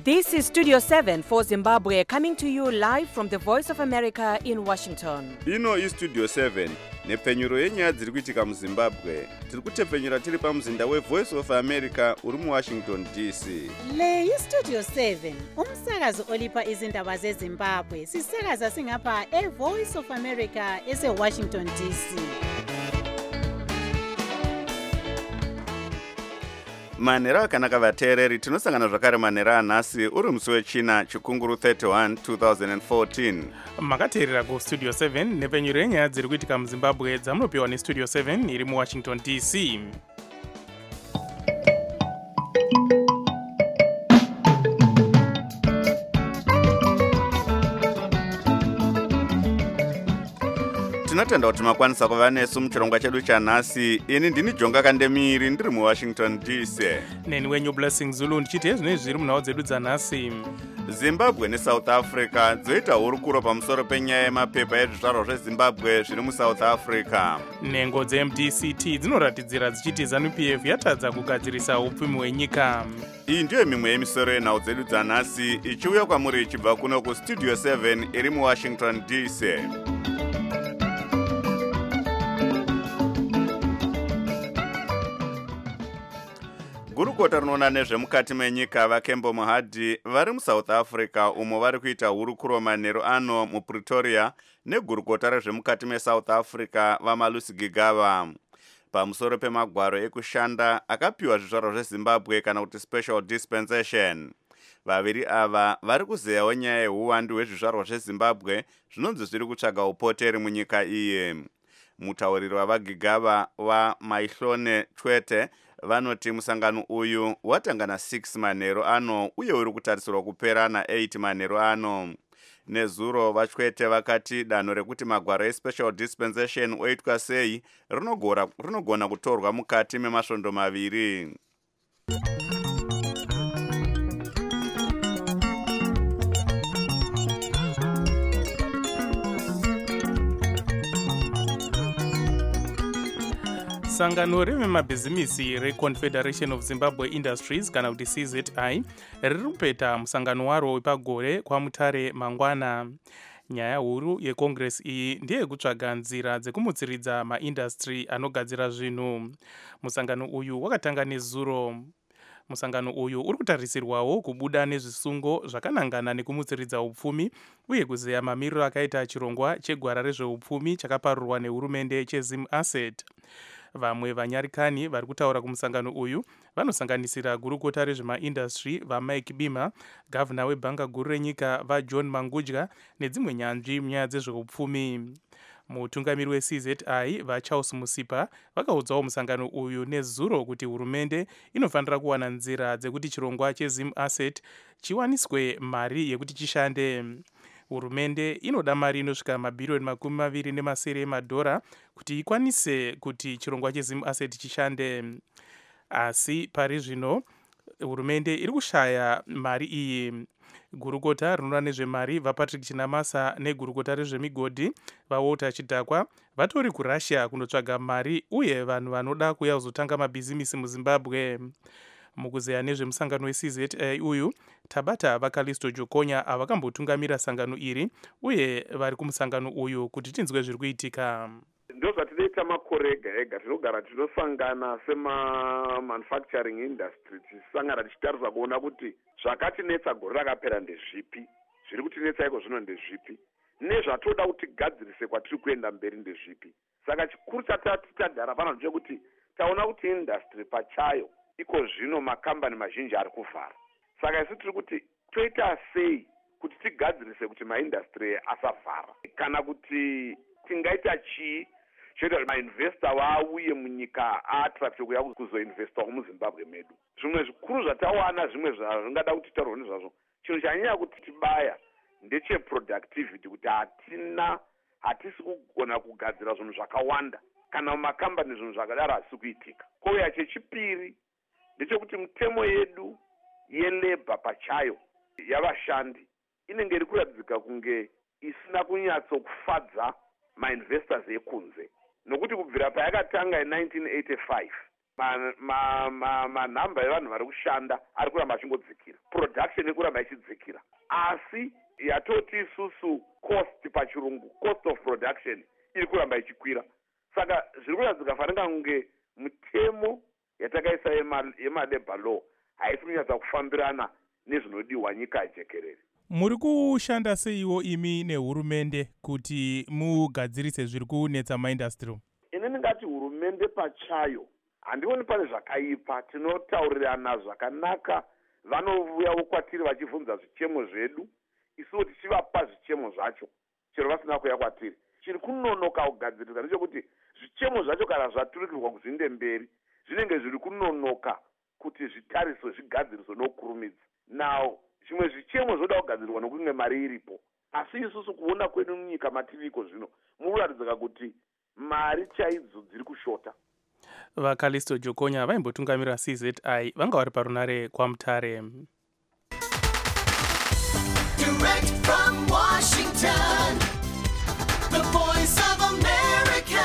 This is Studio 7 for Zimbabwe, coming to you live from the Voice of America in Washington. Ino iStudio 7 nepfenyuro yenyaya dziri kuitika muZimbabwe. Tiri kutepfenyura tiri pamuzinda weVoice of America uri muWashington DC. Le iStudio 7 umsakazo olipa izindaba zeZimbabwe. Sisakaza singapha eVoice of America eseWashington DC. Manhero akanaka vateereri, tinosangana zvakare manhero anhasi uri musi wechina chikunguru 31 2014. Makateerera kuStudio 7 nepfenyuro yenyaya dziri kuitika muZimbabwe dzamunopiwa neStudio 7 iri muWashington DC. Tinotenda kuti makwanisa kuva nesu muchirongwa chedu chanhasi. Ini ndini Jonga Kandemiri ndiri muWashington DC. Neni wenyu Blessing Zulu ndichiti ezvinenge zviri munhau dzedu dzanhasi. Zimbabwe neSouth Africa dzoita hurukuro pamusoro penyaya yemapepa ezvizvarwa zveZimbabwe zviri muSouth Africa. Nhengo dzeMDCT dzinoratidzira dzichiti ZANU-PF yatadza kugadzirisa upfumi hwenyika. Iyi ndiyo mimwe yemisoro yenhau dzedu dzanhasi ichiuya kwamuri ichibva kuno kuStudio 7 iri muWashington DC. Gurukota rinoona nezvemukati menyika vaKembo Mohadi vari muSouth Africa umo vari kuita hurukuro manhero ano muPretoria negurukota rezvemukati meSouth Africa vaMalusi Gigaba pamusoro pemagwaro ekushanda akapiwa zvizvarwa zveZimbabwe kana kuti special dispensation. Vaviri ava vari kuzeyawo nyaya yehuwandu hwezvizvarwa zveZimbabwe zvinonzi zviri kutsvaga upoteri munyika iyi. Mutauriri wavaGigaba waMaihlone Chwete vanoti musangano uyu watanga na6 manhero ano uye uri kutarisirwa kupera na8 manhero ano. Nezuro vaChwete vakati danho rekuti magwaro especial dispensation oitwa sei rinogona kutorwa mukati memasvondo maviri. Sangano revemabhizimisi reConfederation of Zimbabwe Industries kana kuti CZI riri kupeta musangano waro wepagore kwaMutare mangwana. Nyaya huru yeCongress iyi ndeye kutsvaga nzira dzekumutsiridza maindustry anogadzira zvinhu. Musangano uyu wakatanga nezuro. Musangano uyu uri kutarisirwawo kubuda nezvisungo zvakanangana nekumutsiridza upfumi uye kuzeya mamiriro akaita chirongwa chegwara rezveupfumi chakaparurwa nehurumende cheZim Asset. Vamwe vanyarikani vari kutaura kumusangano uyu vanosanganisira gurukota rezvemaindustry vaMike Bima, gavhuna webhanga guru renyika vaJohn Mangudya nedzimwe nyanzvi munyaya dzezveupfumi. Mutungamiri weCZI vaCharles Musipa vakaudzawo musangano uyu nezuro kuti hurumende inofanira kuwana nzira dzekuti chirongwa cheZim Asset chiwaniswe mari yekuti chishande. Hurumende inoda mari inosvika mabhirioni 27 emadhora kuti ikwanise kuti chirongwa cheZim Asset chishande. Asi pari zvino hurumende iri kushaya mari iyi. Gurukota rinoona nezvemari vaPatrick Chinamasa negurukota rezvemigodhi vaWalter Chidhakwa vatori kuRussia kunotsvaga mari uye vanhu vanoda kuuya kuzotanga mabhizimisi muZimbabwe. Mukuzeya nezvemusangano weCZI uyu Tabata vaKalisto Jokonya avakambotungamira sangano iri uye vari kumusangano uyu kuti tinzwe zviri kuitika. Ndozvatinoita makore ega ega tinogara tinosangana sema-manufacturing industry tisangana tichitarisa kuona kuti zvakatinetsa gore rakapera ndezvipi, zviri kutinetsa iko zvino ndezvipi, nezvatoda kuti tigadzirise kwatiri kuenda mberi ndezvipi. Saka chikuru chatati tagara pano ndechekuti taona kuti industry pachayo iko zvino makambani mazhinji ari kuvhara. Saka isi tiri kuti toita sei kuti tigadzirise kuti maindustry asavhara, kana kuti tingaita chii choita kuti mainvesta vauye munyika aatrakte kuya kuzoinvestawo muZimbabwe medu. Zvimwe zvikuru zvatawana zvimwe zvingada kuti taurwe nezvazvo, chinhu chanyanya kuti tibaya ndecheproductivity, kuti hatisi kugona kugadzira zvinhu zvakawanda kana mumakambani zvinhu zvakadaro hasisi kuitika. Kouya chechipiri ndechekuti mitemo yedu yelabor pachayo yavashandi inenge iri kuratidzika kunge isina kunyatsokufadza mainvestors ekunze, nokuti kubvira payakatanga in 1985 manhamba evanhu vari kushanda ari kuramba achingodzikira, production ikuramba ichidzikira, asi yatoti isusu cost pachirungu, cost of production iri kuramba ichikwira. Saka zviri kuradzika fanika kunge mitemo yatakaisa yemalabor law haisi kunyatsa kufambirana nezvinodiwa nyika jekerere. Muri kushanda seiwo imi nehurumende kuti mugadzirise zviri kunetsa maindastry? Ini ndingati hurumende pachayo handioni pane zvakaipa, tinotaurirana zvakanaka, vanouyawo kwatiri vachibvunza zvichemo zvedu, isuwo tichivapa zvichemo zvacho chero vasina kuuya kwatiri. Chiri kunonoka kugadzirisa ndechekuti zvichemo zvacho kana zvaturikirwa kuzviinde mberi zvinenge zviri kunonoka kuti zvitariswe zvigadziriswe nokurumidza. Now zvimwe zvichemo zvoda kugadzirirwa nokunge mari iripo, asi isusu kuona kwedu munyika matiriko zvino murikuratidza kuti mari chaidzo dziri kushota. VaCallisto Jokonya vaimbotungamirira CZI vanga vari parunare kwaMutare. Direct from Washington, the voice of America,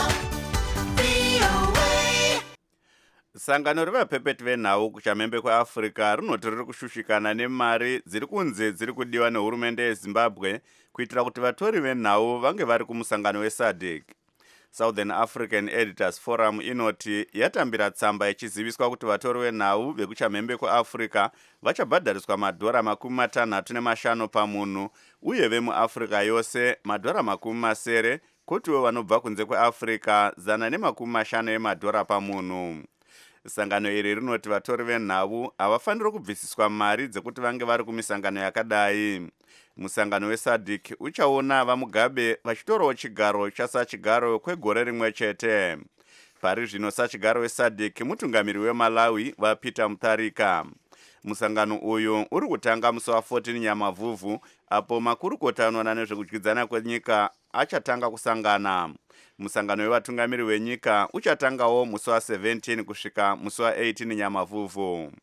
VOA. Sangano revapepeti venhau kuchamhembe kweAfrica rinoti riri kushushikana nemari dziri kunze dziri kudiwa nehurumende yeZimbabwe kuitira kuti vatori venhau vange vari kumusangano weSADC. Southern African Editors Forum inoti yatambira tsamba ichiziviswa kuti vatori venhau vekuchamhembe kweAfrica vachabhadhariswa $650 pamunhu, uye vemuAfrica yose $700, kotiwo vanobva kunze kweAfrica $150 pamunhu. Sangano iri rinoti vatori venhau havafaniri kubvisiswa mari dzekuti vange vari kumisangano yakadai. Musangano weSADC uchaona vamugabe vachitorawo chigaro chasachigaro kwegore rimwe chete. Pari zvino sachigaro weSADC mutungamiri weMalawi vaPeter Mutharika. Musangano uyu uri kutanga musi wa14 Nyamavhuvhu apo makurukota anoona nezvekudyidzana kwenyika achatanga kusangana. Musangano wevatungamiri wenyika uchatangawo musi wa17 kusvika musi wa18 Nyamavhuvhu.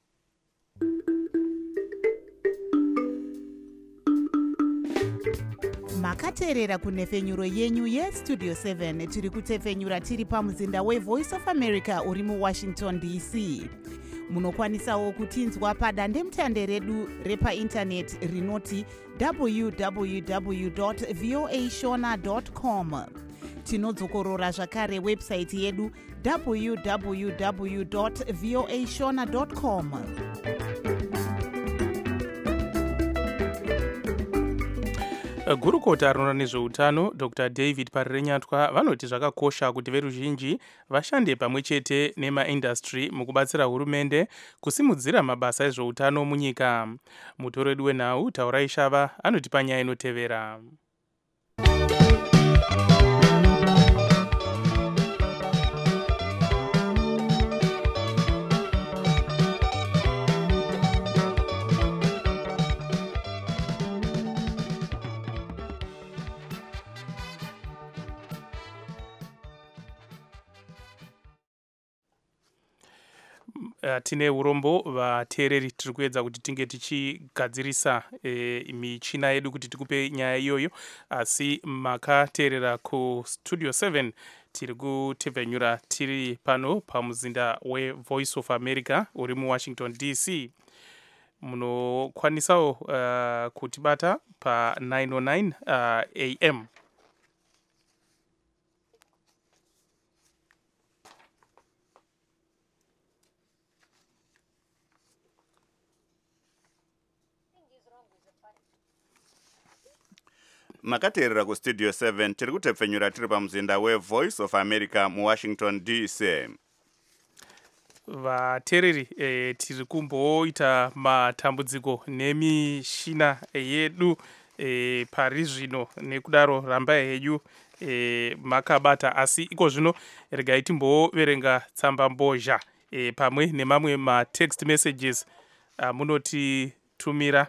makateerera kunhefenyuro yenyu yestudio 7 tiri kutefenyura tiri pamuzinda wevoice of america uri muwashington dc. Munokwanisawo kutinzwa padandemutande redu repaindaneti rinoti www.voashona.com. Tinodzokorora zvakare website yedu www.voashona.com. Gurukota rinoona nezveutano Dr. David Parirenyatwa vanoti zvakakosha kuti veruzhinji vashande pamwe chete nemaindastry mukubatsira hurumende kusimudzira mabasa ezveutano munyika. Mutori wedu wenhau Taurai Shava anotipa nyaya inotevera. Tine urombo vateereri tiri kuedza kuti tinge tichigadzirisa michina yedu kuti tikupe nyaya iyoyo, asi makateerera kustudio 7 tiri kutevhenyura tiri pano pamuzinda weVoice of America uri muWashington DC. Munokwanisawo kutibata pa909 AM. Makateerera kustudio 7 tiri kutepfenyura tiri pamuzinda weVoice of America muWashington DC. Vateereri tiri kumboita matambudziko nemishina yedu pari zvino, nekudaro rambai henyu makabata, asi iko zvino regai timboverenga tsamba mbozha pamwe nemamwe matext messages munotitumira.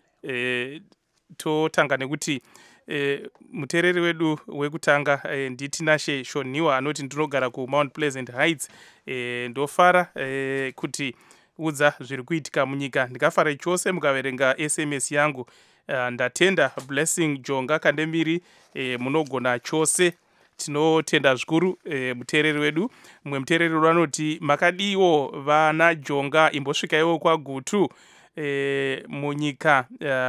Totanga nekuti muteereri wedu wekutanga nditinashe Shoniwa anoti ndinogara kuMount Pleasant Heights, ndofara kuti udza zviri kuitika munyika. Ndikafara chose mukaverenga SMS yangu. Ndatenda Blessing Jonga Kandemiri munogona chose. tinotenda zvikuru muteereri wedu. Mumwe muteereri anoti makadiwo vana Jonga imbosvikaiwo kwaGutu munyika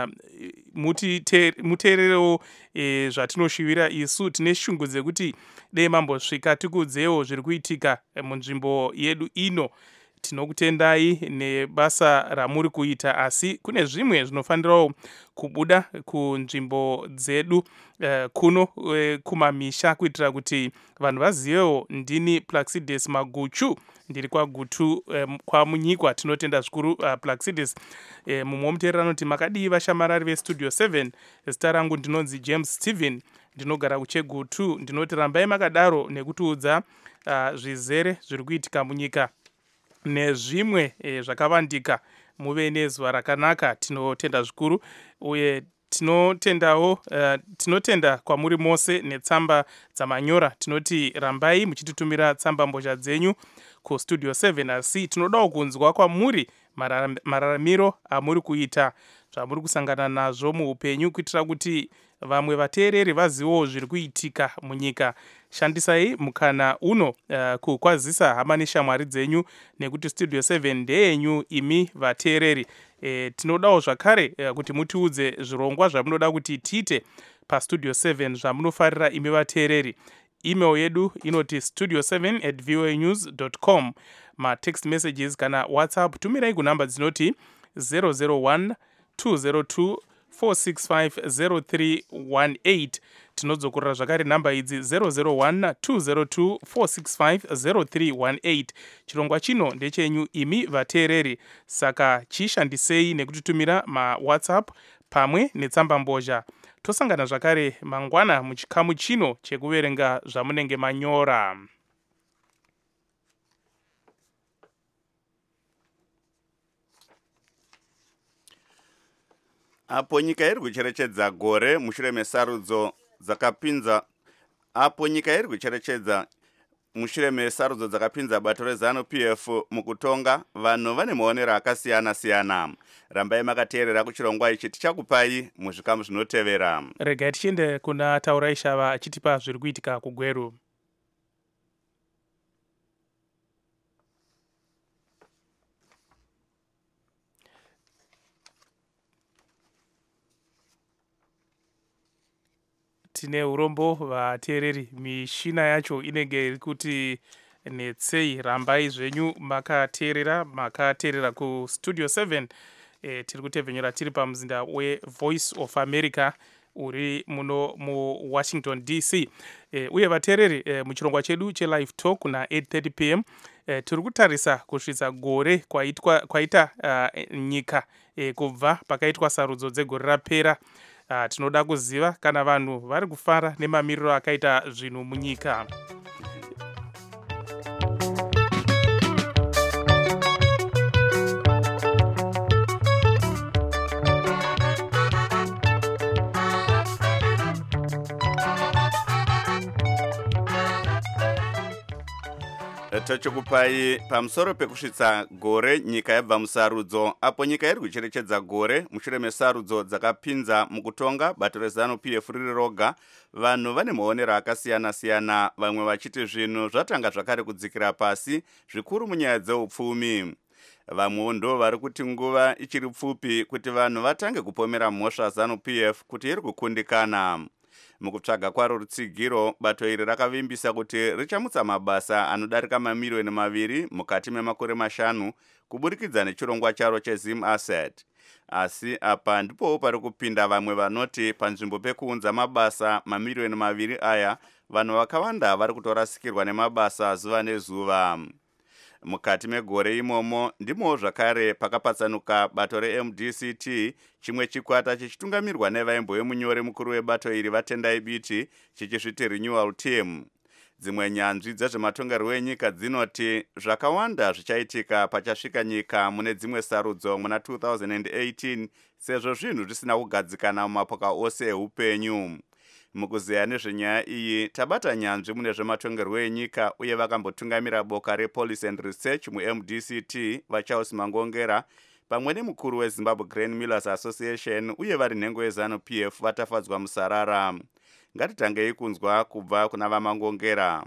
muteererewo zvatinoshuvira isu. Tine shungu dzekuti dei mambosvika tikudzewo zviri kuitika munzvimbo yedu ino. Tinokutendai nebasa ramuri kuita, asi kune zvimwe zvinofanirawo kubuda kunzvimbo dzedu kuno kumamisha kuitira kuti vanhu vazivewo. Ndini Plaxides Maguchu, ndiri kwaGutu kwamunyikwa. Tinotenda zvikuru Plaxides. Mumwe muteereri anoti makadii vashamarari vestudio 7. Zita rangu ndinonzi James Steven, ndinogara kucheGutu. Ndinoti rambai makadaro nekutiudza zvizere zviri kuitika munyika nezvimwe zvakavandika. Muve nezuva rakanaka. Tinotenda zvikuru uye tinotenda kwamuri mose netsamba dzamanyora. Tinoti rambai muchititumira tsamba mbozha dzenyu kustudio 7, asi tinodawo kunzwa kwamuri mararamiro amuri kuita, zvamuri kusangana nazvo muupenyu, kuitira kuti vamwe vateereri vazivewo zviri kuitika munyika. Shandisai mukana uno kukwazisa hama neshamwari dzenyu, nekuti studio 7 ndeyenyu imi vateereri. Tinodawo zvakare kuti mutiudze zvirongwa zvamunoda kuti tiite pastudio 7 zvamunofarira imi vateereri. Email yedu inoti studio7@voanews.com. matext messages kana WhatsApp tumirai kunamba dzinoti 001 202 4650318. Tinodzokorera zvakare namba idzi 001 202 4650318. Chirongwa chino ndechenyu imi vateereri, saka chishandisei nekutitumira maWhatsApp pamwe netsamba mbozha. Tosangana zvakare mangwana muchikamu chino chekuverenga zvamunenge manyora. Apo nyika iri kucherechedza gore mushure mesarudzo dzakapinza bato reZANU PF mukutonga, vanhu vane maonero akasiyana-siyana. Rambai makateerera kuchirongwa ichi, tichakupai muzvikamu zvinotevera. Regai tichiende kuna Taurai Shava achitipa zviri kuitika kuGweru. Tine urombo vateereri, mishina yacho inenge iri kuti netsei. Rambai zvenyu makateerera kustudio 7. Tiri kutevhenyera tiri pamuzinda weVoice of America uri muno muWashington DC. Uye vateereri, muchirongwa chedu chelive talk na 8:30 p.m. tiri kutarisa kusvitsa gore kwaita nyika kubva pakaitwa sarudzo dzegore rapera. Tinoda kuziva kana vanhu vari kufara nemamiriro akaita zvinhu munyika. Tochikupai pamusoro pekusvitsa gore nyika yabva musarudzo. Apo nyika iri kucherechedza gore mushure mesarudzo dzakapinza mukutonga bato reZANU PF riri roga, vanhu vane maonero akasiyana-siyana, vamwe vachiti zvinhu zvatanga zvakare kudzikira pasi, zvikuru munyaya dzeupfumi. Vamwe ndo vari kuti nguva ichiri pfupi kuti vanhu vatange kupomera mhosva ZANU PF kuti iri kukundikana. Mukutsvaga kwaro rutsigiro, bato iri rakavimbisa kuti richamutsa mabasa anodarika mamiliyoni 2 mukati memakore 5 kuburikidza nechirongwa charo cheZim Asset. Asi apa ndipo pari kupinda vamwe vanoti panzvimbo pekuunza mabasa mamiliyoni 2 aya, vanhu vakawanda vari kutorasikirwa nemabasa zuva nezuva. Mukati megore imomo ndimo zvakare pakapatsanuka bato reMDCT, chimwe chikwata chichitungamirwa nevaimbo munyori mukuru webato iri Vatendai Biti, chichizviti Renewal Team. Dzimwe nyanzvi dzezvematongerwo enyika dzinoti zvakawanda zvichaitika pachasvika nyika mune dzimwe sarudzo muna 2018, sezvo zvinhu zvisina kugadzikana mumapoka ose eupenyu. Mukuzeya nezvenyaya iyi tabata nyanzvi mune zvematongerwo enyika uye vakambotungamira boka rePolicy and Research muMDCT vaCharles Mangongera pamwe nemukuru weZimbabwe Grain Millers Association uye vari nhengo yeZANU PF vatafadzwa musarara. ngatitangei kunzwa kubva kuna vaMangongera.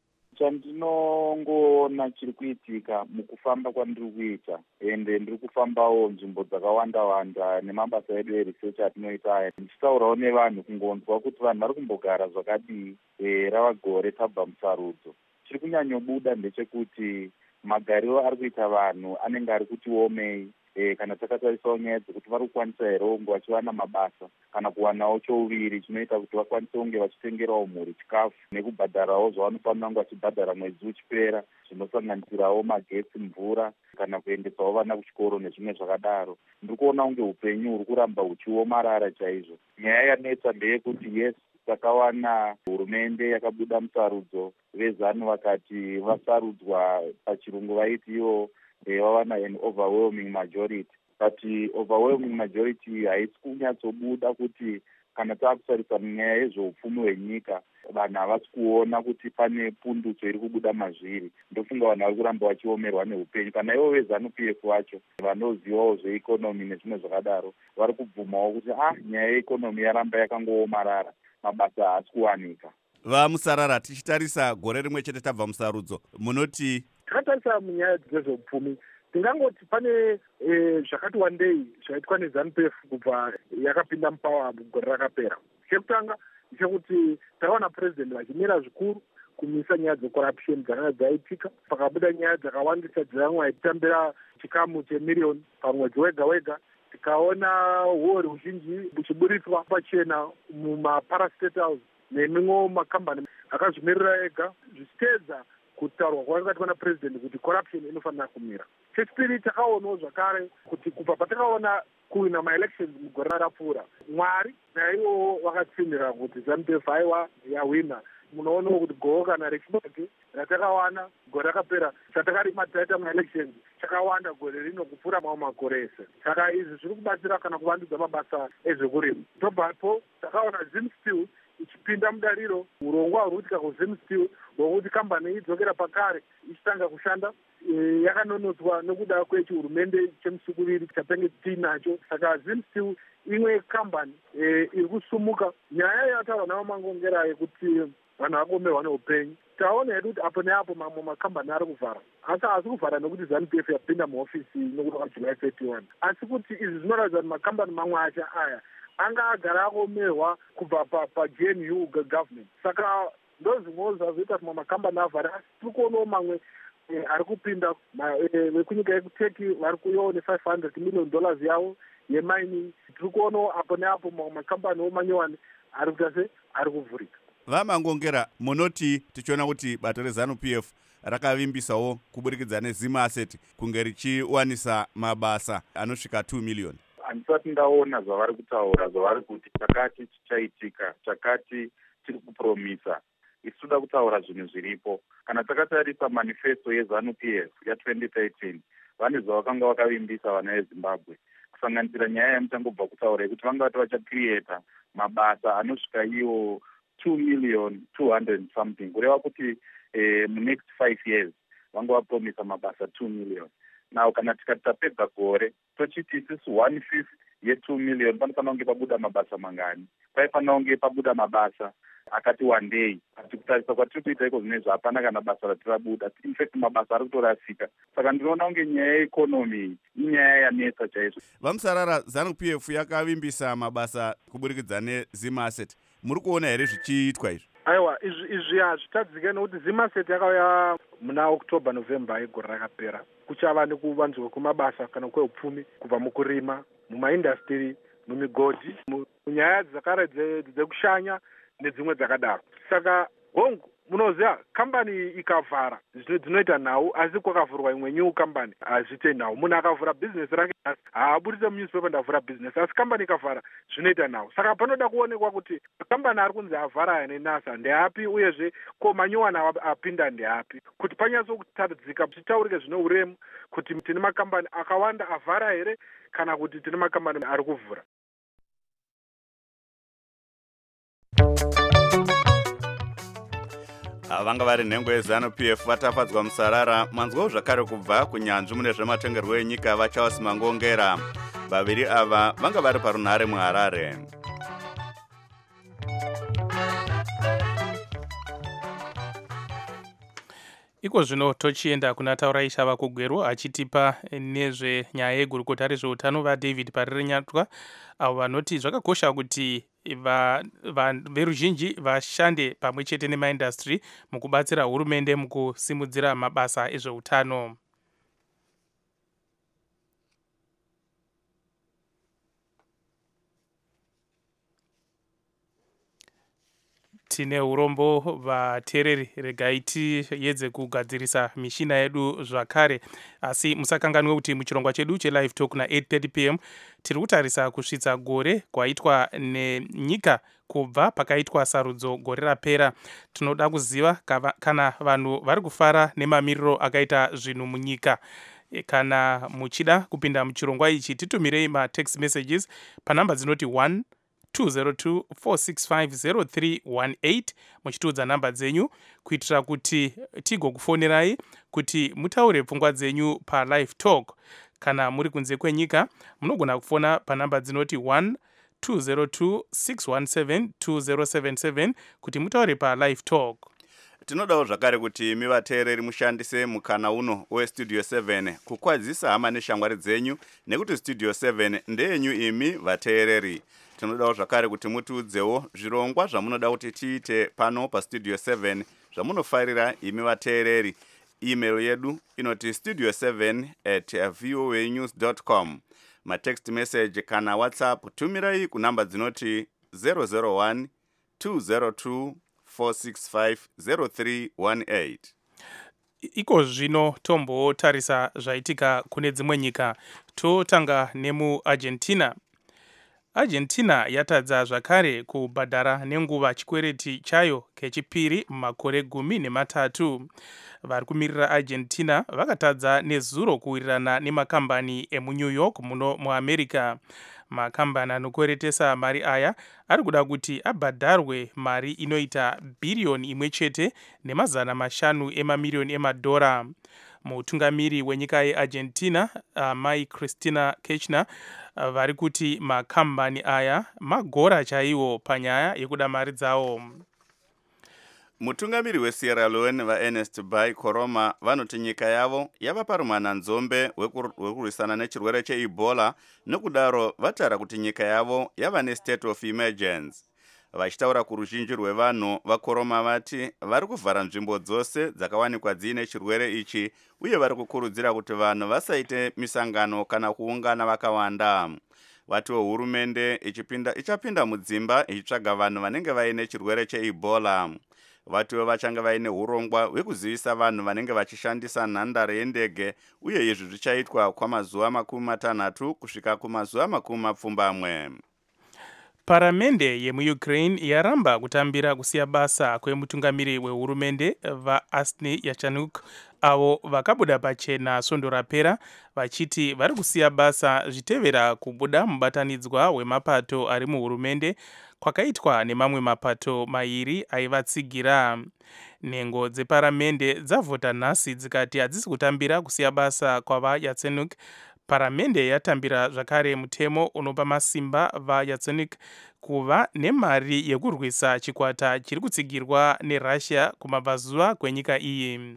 Chandinongoona chiri kuitika mukufamba kwandiri kuita ende ndiri kufambawo nzvimbo dzakawanda nemabasa edu eresearch atinoita aya ndichitaurawo nevanhu kungonzwa kuti vanhu vari kumbogara zvakadii rava gore tabva musarudzo. Chiri kunyanyobuda ndechekuti magariro ari kuita vanhu anenge ari kuti omei kana takatarisawo nyaya dzekuti vari kukwanisa here kunge vachiwana mabasa kana kuwanawo chouviri chinoita kuti vakwanise kunge vachitengerawo mhuri chikafu nekubhadharawo zvavanofanira kunge vachibhadhara mwedzi uchipera zvinosanganisirawo magetsi, mvura kana kuendesawo vana kuchikoro nezvimwe zvakadaro. Ndiri kuona kunge upenyu huri kuramba huchiomarara chaizvo. Nyaya yanetsa ndeyekuti yes, takawana hurumende yakabuda musarudzo, vezanu vakati vasarudzwa pachirungu vaiti ivo vawana an overwhelming majority, but overwhelming majority haisi kunyatsobuda kuti kana taakusarisa munyaya yezveupfumi hwenyika vanhu havasi kuona kuti pane pundutso iri kubuda mazviri. Ndofunga vanhu vari kuramba vachiomerwa neupenyu. Kana ivo vezanu-PF vacho vanozivawo zveikonomi nezvimwe zvakadaro vari kubvumawo kuti nyaya yeikonomi yaramba yakangoomarara, mabasa haasi kuwanika. VaMusarara, tichitarisa gore rimwe chete tabva musarudzo, munoti takatarisa munyaya dzezveupfumi tingangoti pane zvakati wandei zvaitwa nezanu-PF kubva yakapinda mupawa gore rakapera. Chekutanga chekuti takaona purezidendi vachimira zvikuru kumisa nyaya dzecorruption dzakanga dzaitika, pakabuda nyaya dzakawandisa dzavamwe vaitambira chikamu chemiriyoni pamwedzi wega wega. Tikaona uori huzhinji huchiburiswa pachena mumaparastate house nemimwewo makambani akazvimirira ega, zvichiteedza kutaurwa kwakanga na president kuti corruption inofanira kumira. Chechipiri takaonawo zvakare kuti kubva patakaona kuwina ma-elections mugore rapfuura, Mwari naivo vakatsimira kuti ZANU-PF aiwa yawina. Munoonawo kuti goho kana rechibage ratakawana gore rakapera chatakarima taita ma-elections chakawanda gore rino kupfuura mamwe makore ese. Saka izvi zviri kubatsira kana kuvandudza mabasa ezvekurima. Tobvapo takaona ZimSteel ichipinda mudariro, urongwa huri kuitika kuZimSteel hwokuti kambani idzokera pakare ichitanga kushanda yakanonotswa nekuda kwechihurumende chemusukuriri chatenge tiinacho. Saka ZimSteel imwe kambani iri kusumuka. Nyaya yataura naVaMangongera yekuti vanhu vakomerwa neupenyu, taona hedu kuti apo neapo mamwe makambani ari kuvhara, asi haasi kuvhara nekuti ZANU-PF yapinda muhofisi nokuda kwaJuly 31, asi kuti izvi zvinoratidza kuti makambani mamwe acha aya anga agara akomerwa kubva paGNU government. Saka ndozvimwewo zvazoita kuti makambani avhare, asi tiri kuonawo mamwe ari kupinda vekunyika yekuTurkey vari kuyowo ne$500 million yavo yemining. Tiri kuonawo apo neapo mamwe makambani omanyowani ari kuita se ari kuvhurika. VaMangongera, munoti tichiona kuti bato reZANU-PF rakavimbisawo kuburikidza neZim Asset kunge richiwanisa mabasa anosvika 2 million. Handisati ndaona zvavari kutaura, zvavari kuti chakati chichaitika, chakati chiri kupromisa. Isi toda kutaura zvinhu zviripo. Kana takatarisa manifesto yeZANU-PF ya2013, vane zvavakanga vakavimbisa vana veZimbabwe, kusanganisira nyaya yamuchangobva kutaura yekuti vanga vati vachacreata mabasa anosvika iwo 2,200,000 something, kureva kuti munext 5 years vanga vapromisa mabasa 2 million. Now kana tikati tapedza gore tochiti isisi 1/5 ye2 million panofanira kunge pabuda mabasa mangani? Paifanira kunge pabuda mabasa akati wandei. Asi kutarisa kwatiri kuita iko zvinezvi hapana kana basa ratirabuda. In fact mabasa ari kutorasika. Saka ndinoona kunge nyaya yeikonomi inyaya yanetsa chaizvo. VaMusarara, ZANU-PF yakavimbisa mabasa kuburikidza neZim Asset. Muri kuona here zvichiitwa izvi? Aiwa, izvi hazvitadzike nekuti ZIM Asset yakauya muna October November yegore rakapera. Kuchava nekuvanzwa kwemabasa kana kweupfumi kubva mukurima, mumaindastry, mumigodhi, munyaya dzakare dzekushanya nedzimwe dzakadaro. Saka hongu munoziva kambani ikavhara dzinoita nhau, asi kwakavhurwa imwe new kambani hazviite nhau. Munhu akavhura bhizinesi rake haabudise munewspaper ndavhura bhizinesi, asi kambani ikavhara zvinoita nhau. Saka panoda kuonekwa kuti kambani ari kunzi avhara aya neNASA ndeapi, uyezve ko manyowani apinda ndeapi, kuti panyatso kutaridzika zvitaurike zvine uremu kuti tine makambani akawanda avhara here kana kuti tine makambani ari kuvhura. Vanga vari nhengo yeZANU-PF vatafadzwa Musarara. Manzwawo zvakare kubva kunyanzvi mune zvematongerwo enyika vaCharles Mangongera. Vaviri ava vanga vari parunhare muHarare. iko zvino tochienda kuna taurai shava kugwerwa achitipa nezvenyaya yegurukota rezveutano vaDavid Parirenyatwa avo vanoti zvakakosha kuti veruzhinji vashande pamwe chete nemaindastry mukubatsira hurumende mukusimudzira mabasa ezveutano. Tine urombo vateereri, regai tiyedze kugadzirisa mishina yedu zvakare, asi musakanganwe kuti muchirongwa chedu chelive talk na8:30 pm tiri kutarisa kusvitsa gore kwaitwa nenyika kubva pakaitwa sarudzo gore rapera. Tinoda kuziva kana vanhu vari kufara nemamiriro akaita zvinhu munyika. Kana muchida kupinda muchirongwa ichi titumirei matext messages panhamba dzinoti 202-465-0318 muchitiudza namba dzenyu kuitira kuti tigokufonerai kuti mutaure pfungwa dzenyu palive talk. Kana muri kunze kwenyika munogona kufona panhamba dzinoti 1-202-617-2077 kuti mutaure palive talk. Tinodawo zvakare kuti imi vateereri mushandise mukana uno westudio 7 kukwadzisa hama neshamwari dzenyu, nekuti studio 7 ndeyenyu imi vateereri. Tinodawo zvakare kuti mutiudzewo zvirongwa zvamunoda kuti tiite pano pastudio 7 zvamunofarira imi vateereri. Email yedu inoti studio7@voanews.com. matext message kana whatsapp tumirai kunamba dzinoti 001-202-465-0318. Iko zvino tombotarisa zvaitika kune dzimwe nyika. Totanga nemuArgentina. Argentina yatadza zvakare kubhadhara nenguva chikwereti chayo kechipiri mumakore 13. Vari kumirira Argentina vakatadza nezuro kuwirirana nemakambani emuNew York muno muAmerica. Makambani anokweretesa mari aya ari kuda kuti abhadharwe mari inoita bhiriyoni imwe chete ne500 emamiliyoni emadhora. Mutungamiri wenyika yeArgentina Mai Cristina Kirchner vari kuti makambani aya magora chaiwo panyaya yekuda mari dzawo. Mutungamiri weSierra Leone vaErnest Bai Koroma vanoti nyika yavo yava parumana nzombe wekurwisana nechirwere cheEbola, nokudaro vatara kuti nyika yavo yava nestate of emergency. Vachitaura kuruzhinji rwevanhu, vaKoroma vati vari kuvhara nzvimbo dzose dzakawanikwa dziine chirwere ichi, uye vari kukurudzira kuti vanhu vasaite misangano kana kuungana vakawanda. Vatiwo hurumende ichapinda mudzimba ichitsvaga vanhu vanenge vaine chirwere cheEbola. Vatiwo vachanga vaine urongwa hwekuzivisa vanhu vanenge vachishandisa nhandare yendege, uye izvi zvichaitwa kwamazuva 60 kusvika kumazuva 20. Paramende yemuUkraine yaramba kutambira kusiya basa kwemutungamiri wehurumende vaArseniy Yatsenyuk avo vakabuda pachena svondo rapera vachiti vari kusiya basa zvitevera kubuda mubatanidzwa wemapato ari muhurumende kwakaitwa nemamwe mapato mairi aivatsigira. Nhengo dzeparamende dzavhota nhasi dzikati hadzisi kutambira kusiya basa kwavaYatsenyuk. Paramende yatambira zvakare mutemo unopa masimba vaYatsenyuk kuva nemari yekurwisa chikwata chiri kutsigirwa neRussia kumabvazuva kwenyika iyi.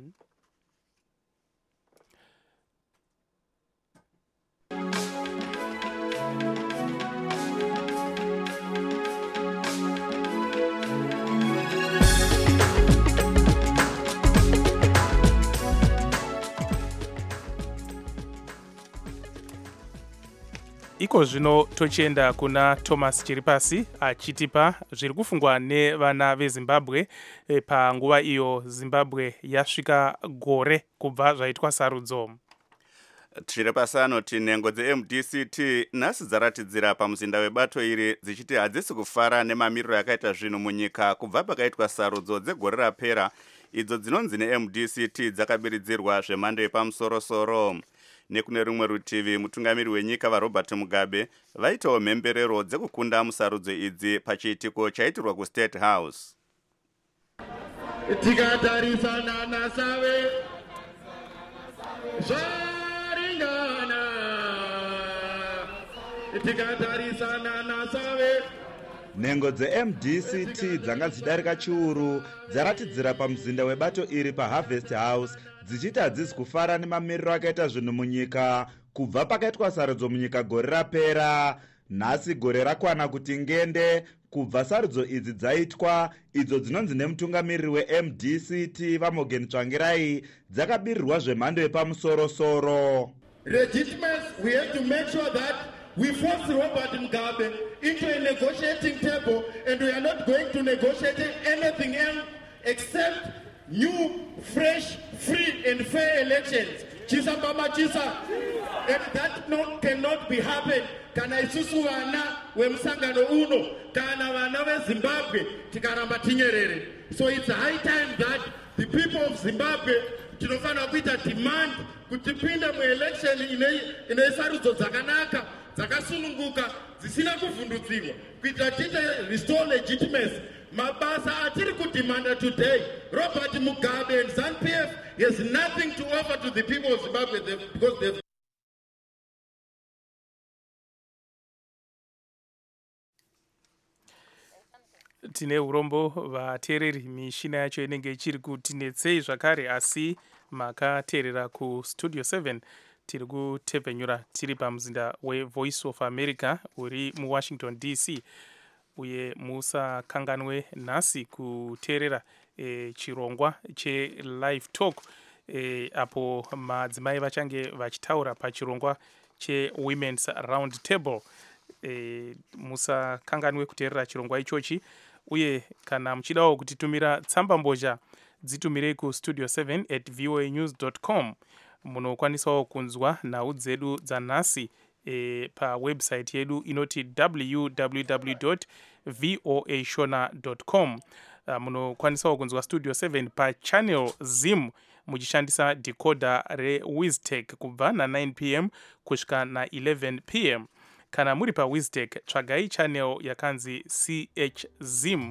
Iko zvino tochienda kuna Thomas Chiripasi achitipa zviri kufungwa nevana veZimbabwe panguva iyo Zimbabwe yasvika gore kubva zvaitwa sarudzo. Chiripasi anoti nhengo dzeMDCT nhasi dzaratidzira pamuzinda webato iri dzichiti hadzisi kufara nemamiriro yakaita zvinhu munyika kubva pakaitwa sarudzo dzegore rapera, idzo dzinonzi neMDCT dzakabiridzirwa zvemhando yepamusoro-soro. Nekune rumwe rutivi mutungamiri wenyika vaRobert Mugabe vaitawo mhemberero dzekukunda musarudzo idzi pachiitiko chaitirwa kuState House. Tikatarisana naSawe zvaringana, tikatarisana naSawe nhengo dzeMDCT dzanga dzidarika chiuru dzaratidzira pamuzinda webato iri paHarvest House dzichiti hadzisi kufara nemamiriro akaita zvinhu munyika kubva pakaitwa sarudzo munyika gore rapera. Nhasi gore rakwana kuti ngende kubva sarudzo idzi dzaitwa, idzo dzinonzi nemutungamiriri weMDCT vaMorgan Tsvangirai dzakabirirwa zvemhando yepamusoro-soro. Legitimacy, we have to make sure that we force Robert Mugabe into a negotiating table, and we are not going to negotiate anything else except new, fresh, free and fair elections. Chisa Mama Chisa. And that cannot be happened. Kana isusu vana wemsangano uno kana vana veZimbabwe tikaramba tinyerere. So it's high time that the people of Zimbabwe tinofana kuita demand kuti pinda muelection ine sarudzo dzakanaka dzakasununguka dzisina kuvhundutsirwa kuita tite restore legitimacy. Mabasa atiri kudemanda today, Robert Mugabe and ZANU-PF has nothing to offer to the people of Zimbabwe because they've tine urombo vateereri, mishina yacho inenge ichiri kutinetsei zvakare, asi makateerera kustudio 7 tiri kutepfenyura tiri pamuzinda weVoice of America uri muWashington DC, uye musakanganwe nhasi kuteerera chirongwa chelive talk apo madzimai vachange vachitaura pachirongwa chewomen's round table. Musakanganwe kuteerera chirongwa ichochi, uye kana muchidawo kutitumira tsamba mbozha dzitumirei kustudio 7@voanews.com. munokwanisawo kunzwa nhau dzedu dzanhasi pawebsite yedu inoti www.voashona.com. munokwanisawo kunzwa studio 7 pachannel ZIM muchishandisa decoder reWiztech kubva na9 p.m. kusvika na11 p.m. kana muri paWiztech tsvagai channel yakanzi CH ZIM.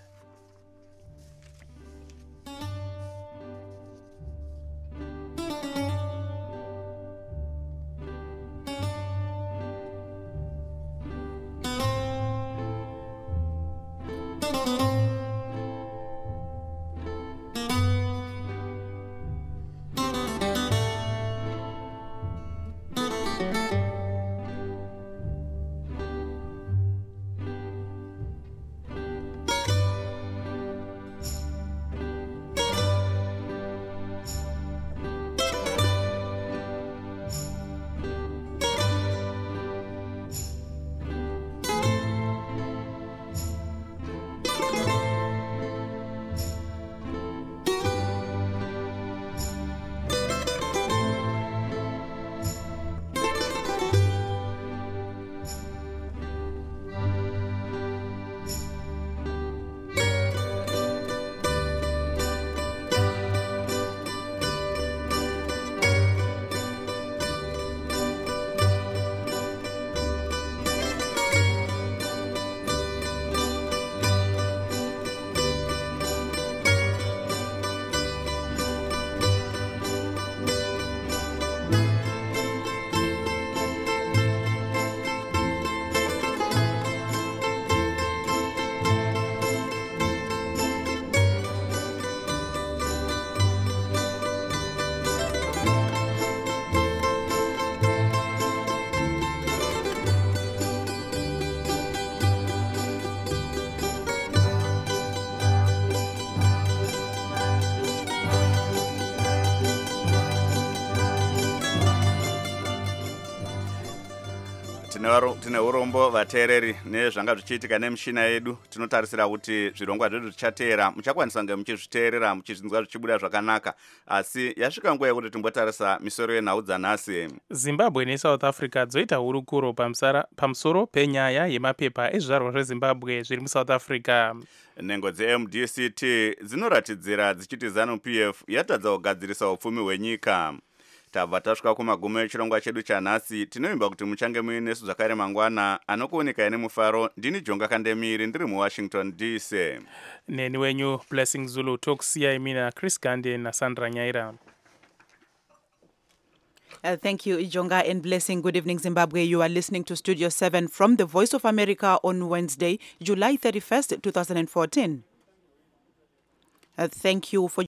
tine urombo vateereri nezvanga zvichiitika nemishina yedu. Tinotarisira kuti zvirongwa zvedu zvichateera muchakwanisa kunge muchizviteerera muchizvinzwa zvichibuda zvakanaka, asi yasvika nguva yekuti timbotarisa misoro yenhau dzanhasi. Zimbabwe neSouth Africa dzoita hurukuro pamusoro penyaya yemapepa ezvizvarwa zveZimbabwe zviri muSouth Africa. Nhengo dzeMDCT dzinoratidzira dzichiti ZANU-PF yatadza kugadzirisa upfumi hwenyika. Tabva tasvika kumagumo echirongwa chedu chanhasi. Tinoimba kuti muchange muinesu zvakare mangwana. Anokuoneka nemufaro ndini Jonga Kandemiri ndiri muWashington DC. Neni wenyu Blessing Zulu, tokusiyai mina Chris Gande naSandra Nyaira. Thank you, Ijonga, and blessing. Good evening, Zimbabwe. You are listening to Studio 7 from the Voice of America on Wednesday, July 31st, 2014. Thank you for